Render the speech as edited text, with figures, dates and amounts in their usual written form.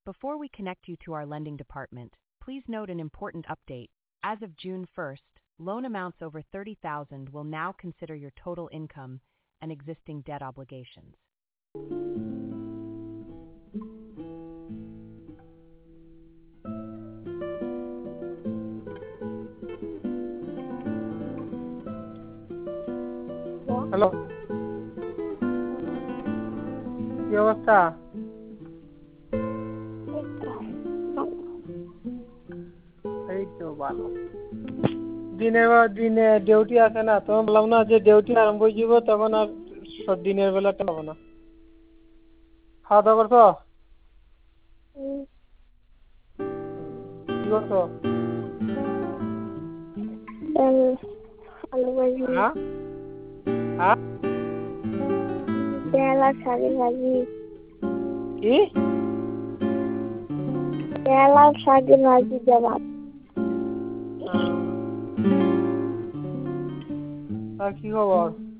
Before we connect you to our lending department, please note an important update. As of June 1st, loan amounts over $30,000 will now consider your total income and existing debt obligations. Hello, কি অবস্থা? এই তো ভালো। দিনে duty আছে না, তখন বললাম না যে ডিউটি আরম্ভ হয়ে যাব, তখন আর দিনের বেলাটা হবে না। খাওয়া দাওয়া করছো? কি করছো? আলু ভাজি, হ্যাঁ হ্যাঁ, পেয়ালা শাকের ভাজি, কি পেয়ালা শাকের ভাজি জবাব। আর কি খবর?